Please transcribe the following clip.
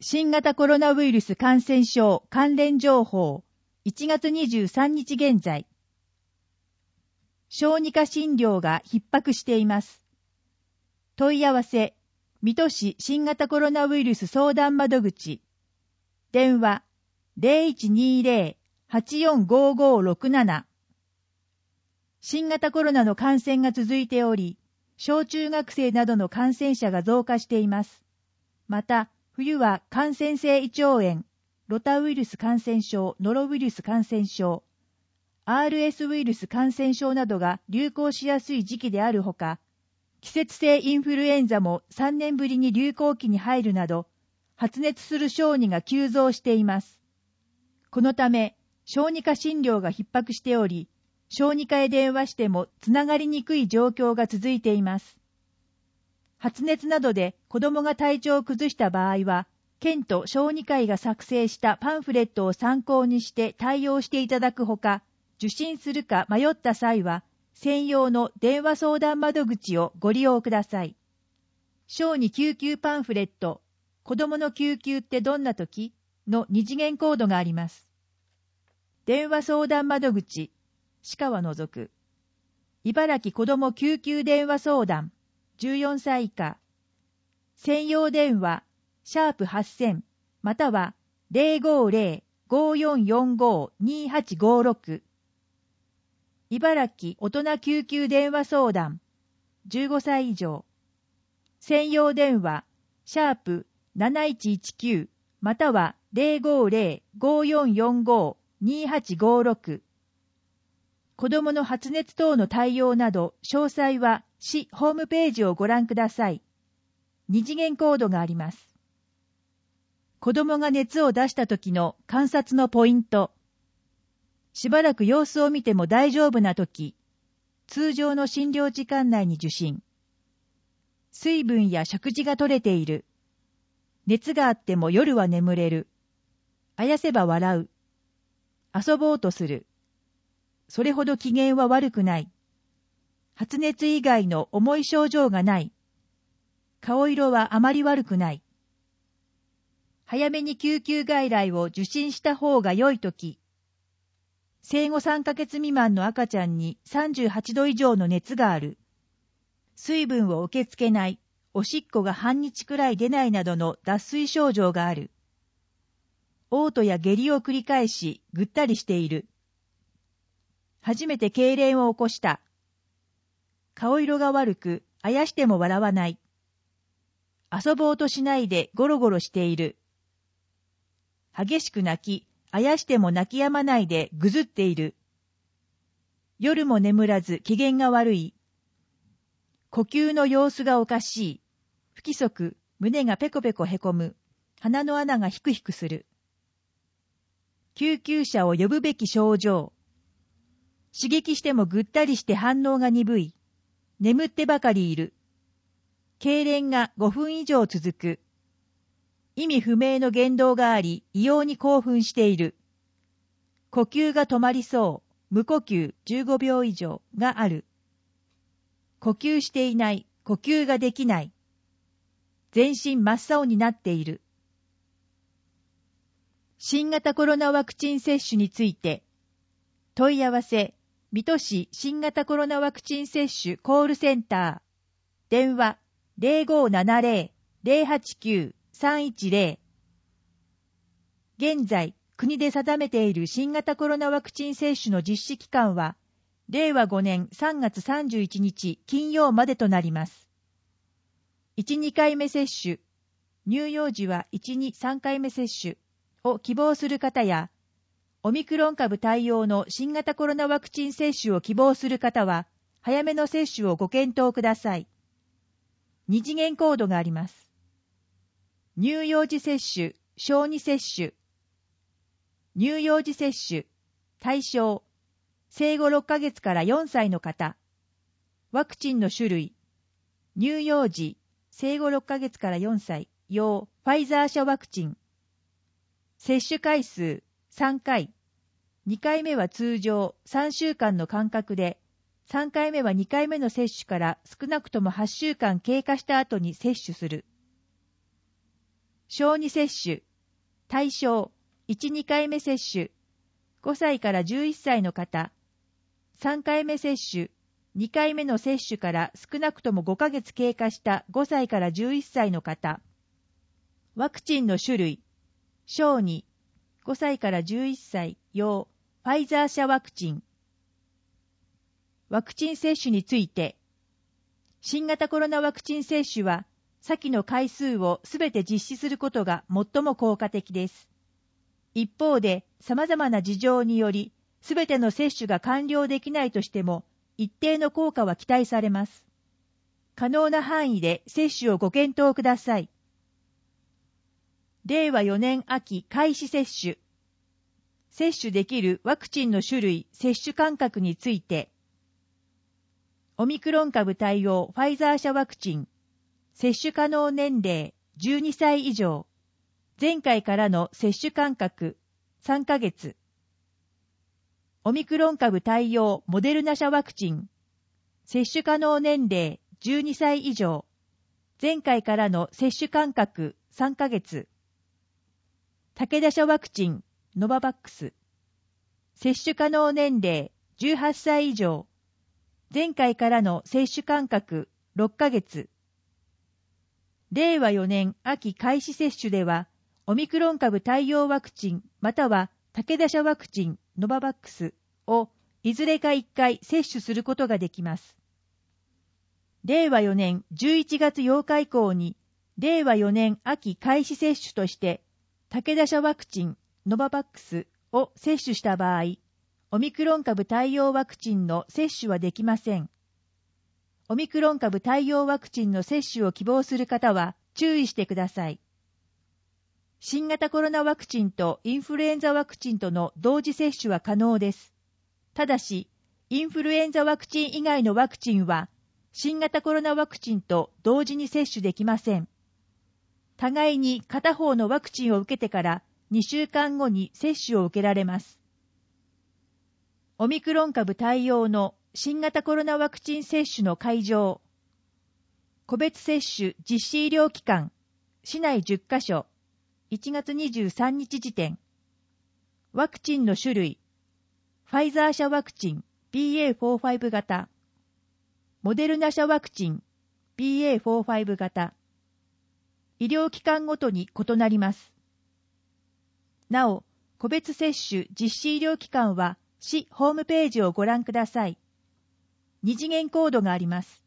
新型コロナウイルス感染症関連情報1月23日現在。小児科診療が逼迫しています。問い合わせ、水戸市新型コロナウイルス相談窓口。電話、0120-845567。新型コロナの感染が続いており、小中学生などの感染者が増加しています。また、冬は感染性胃腸炎、ロタウイルス感染症、ノロウイルス感染症、RS ウイルス感染症などが流行しやすい時期であるほか、季節性インフルエンザも3年ぶりに流行期に入るなど、発熱する小児が急増しています。このため、小児科診療が逼迫しており、小児科へ電話してもつながりにくい状況が続いています。発熱などで子どもが体調を崩した場合は、県と小児科医が作成したパンフレットを参考にして対応していただくほか、受診するか迷った際は、専用の電話相談窓口をご利用ください。小児救急パンフレット、子どもの救急ってどんな時の二次元コードがあります。電話相談窓口、歯科は除く。茨城子ども救急電話相談、14歳以下。専用電話、#8000、または 050-5445-2856。茨城大人救急電話相談、15歳以上。専用電話、#7119、または 050-5445-2856。子どもの発熱等の対応など、詳細は市ホームページをご覧ください。二次元コードがあります。子どもが熱を出した時の観察のポイント。しばらく様子を見ても大丈夫な時、通常の診療時間内に受診。水分や食事が取れている。熱があっても夜は眠れる。あやせば笑う。遊ぼうとする。それほど機嫌は悪くない。発熱以外の重い症状がない。顔色はあまり悪くない。早めに救急外来を受診した方が良いとき。生後3ヶ月未満の赤ちゃんに38度以上の熱がある。水分を受け付けない。おしっこが半日くらい出ないなどの脱水症状がある。嘔吐や下痢を繰り返し、ぐったりしている。初めて痙攣を起こした。顔色が悪く、あやしても笑わない。遊ぼうとしないでゴロゴロしている。激しく泣き、あやしても泣き止まないでぐずっている。夜も眠らず機嫌が悪い。呼吸の様子がおかしい。不規則、胸がペコペコへこむ。鼻の穴がヒクヒクする。救急車を呼ぶべき症状。刺激してもぐったりして反応が鈍い。眠ってばかりいる。痙攣が5分以上続く。意味不明の言動があり、異様に興奮している。呼吸が止まりそう、無呼吸15秒以上がある。呼吸していない、呼吸ができない。全身真っ青になっている。新型コロナワクチン接種について、問い合わせ、水戸市新型コロナワクチン接種コールセンター、電話0570-089-310。現在、国で定めている新型コロナワクチン接種の実施期間は、令和5年3月31日金曜までとなります。1、2回目接種、乳幼児は1、2、3回目接種を希望する方や、オミクロン株対応の新型コロナワクチン接種を希望する方は、早めの接種をご検討ください。二次元コードがあります。乳幼児接種、小児接種。乳幼児接種、対象、生後6ヶ月から4歳の方。ワクチンの種類、乳幼児、生後6ヶ月から4歳用ファイザー社ワクチン。接種回数、3回。2回目は通常3週間の間隔で、3回目は2回目の接種から少なくとも8週間経過した後に接種する。 小児接種、対象、1、2回目接種、5歳から11歳の方、3回目接種、2回目の接種から少なくとも5ヶ月経過した5歳から11歳の方、ワクチンの種類、小児、5歳から11歳用、ファイザー社ワクチン。ワクチン接種について、新型コロナワクチン接種は、先の回数をすべて実施することが最も効果的です。一方で、様々な事情により、すべての接種が完了できないとしても、一定の効果は期待されます。可能な範囲で接種をご検討ください。令和4年秋開始接種。接種できるワクチンの種類、接種間隔について、オミクロン株対応ファイザー社ワクチン、接種可能年齢12歳以上、前回からの接種間隔3ヶ月。オミクロン株対応モデルナ社ワクチン、接種可能年齢12歳以上、前回からの接種間隔3ヶ月。武田社ワクチン、ノババックス、接種可能年齢18歳以上、前回からの接種間隔6ヶ月。令和4年秋開始接種では、オミクロン株対応ワクチンまたは武田社ワクチン、ノババックスをいずれか1回接種することができます。令和4年11月8日以降に、令和4年秋開始接種として、武田社ワクチン、ノババックスを接種した場合、オミクロン株対応ワクチンの接種はできません。オミクロン株対応ワクチンの接種を希望する方は注意してください。新型コロナワクチンとインフルエンザワクチンとの同時接種は可能です。ただし、インフルエンザワクチン以外のワクチンは、新型コロナワクチンと同時に接種できません。互いに片方のワクチンを受けてから2週間後に接種を受けられます。オミクロン株対応の新型コロナワクチン接種の会場。個別接種実施医療機関、市内10カ所、1月23日時点。ワクチンの種類。ファイザー社ワクチン BA.45 型。モデルナ社ワクチン BA.45 型。医療機関ごとに異なります。なお、個別接種実施医療機関は市ホームページをご覧ください。二次元コードがあります。